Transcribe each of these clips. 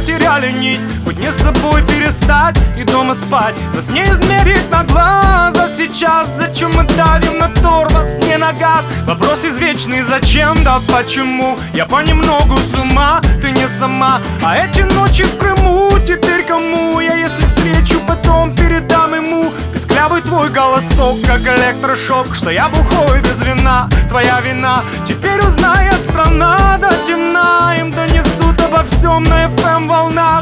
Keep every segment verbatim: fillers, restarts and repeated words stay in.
потеряли нить. Быть не с собой перестать и дома спать. Нас не измерить на глаза сейчас. Зачем мы давим на тормоз, не на газ? Вопрос извечный: зачем, да почему? Я понемногу с ума, ты не сама. А эти ночи в Крыму теперь кому? Я если встречу, потом передам ему. Песклявый твой голосок, как электрошок. Что я бухой без вина, твоя вина. Теперь узнает страна до темна. Им донесут обо всем на эф эм волнах.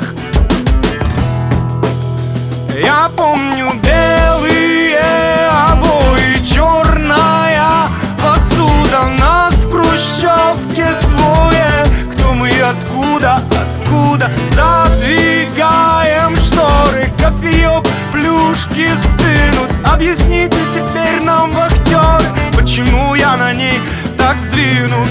Я помню белые обои, черная посуда. Нас в хрущевке двое. Кто мы и откуда, откуда? Задвигаем шторы, кофеек, плюшки стынут. Объясните теперь нам, вахтеры, почему я на ней так сдвинут.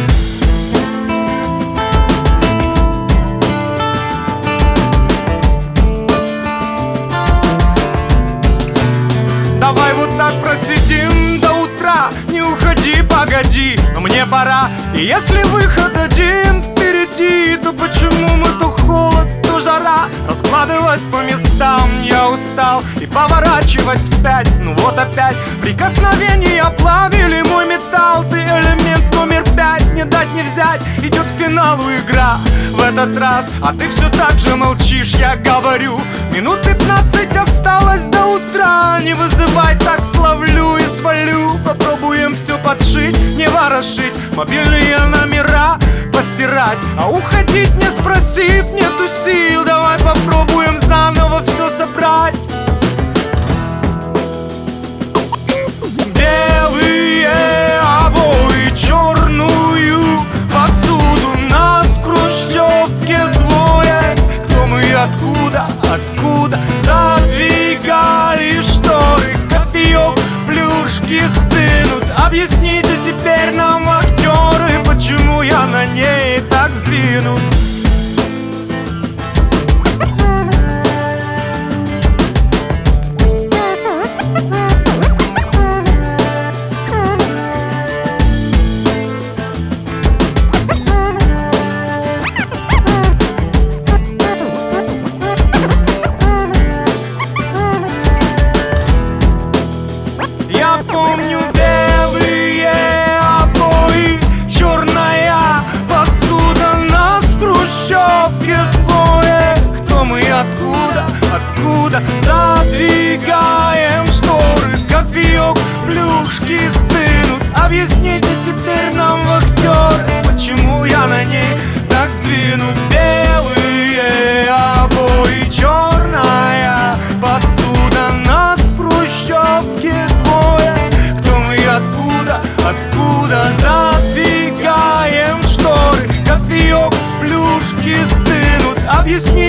Давай вот так просидим до утра. Не уходи, погоди, но мне пора. И если выход один впереди, то почему мы то холод, то жара? Раскладывать по местам я устал и поворачивать вспять. Ну вот опять прикосновения плавили мой металл. Ты элемент номер пять, не дать не взять. Идет к финалу игра в этот раз, а ты все так же молчишь, я говорю. Минут пятнадцать осталось до утра. Не вызывай, так словлю и свалю. Попробуем все подшить, не ворошить. Мобильные номера постирать, а уходить не спросив нету сил. Давай попробуем заново все собрать. Белые обои, черную посуду. Нас в хрущевке двое. Кто мы и откуда, откуда? Задвигали шторы, кофеек, плюшки стынут. Объясните теперь нам, актеры, почему я на ней так сдвинут. Я помню белые обои, черная посуда. Нас в хрущевке двое. Кто мы и откуда, откуда? Задвигаем шторы, кофеек, плюшки стынут. Объясните теперь нам, вахтеры, почему я на ней так сдвинут. Белые обои, черная посуда. Нас в хрущевке двое. Кто мы и откуда, откуда? Задвигаем шторы, кофеек, плюшки стынут. Объясни